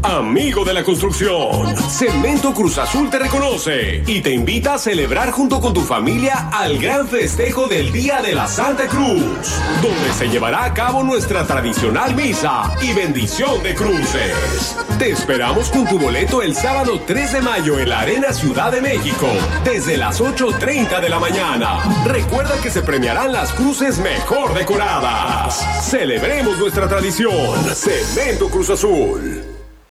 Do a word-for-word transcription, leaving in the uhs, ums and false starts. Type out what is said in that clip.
Amigo de la construcción, Cemento Cruz Azul te reconoce y te invita a celebrar junto con tu familia al gran festejo del Día de la Santa Cruz, donde se llevará a cabo nuestra tradicional misa y bendición de cruces. Te esperamos con tu boleto el sábado tres de mayo en la Arena Ciudad de México, desde las ocho treinta de la mañana. Recuerda que se premiarán las cruces mejor decoradas. Celebremos nuestra tradición. Cemento Cruz Azul.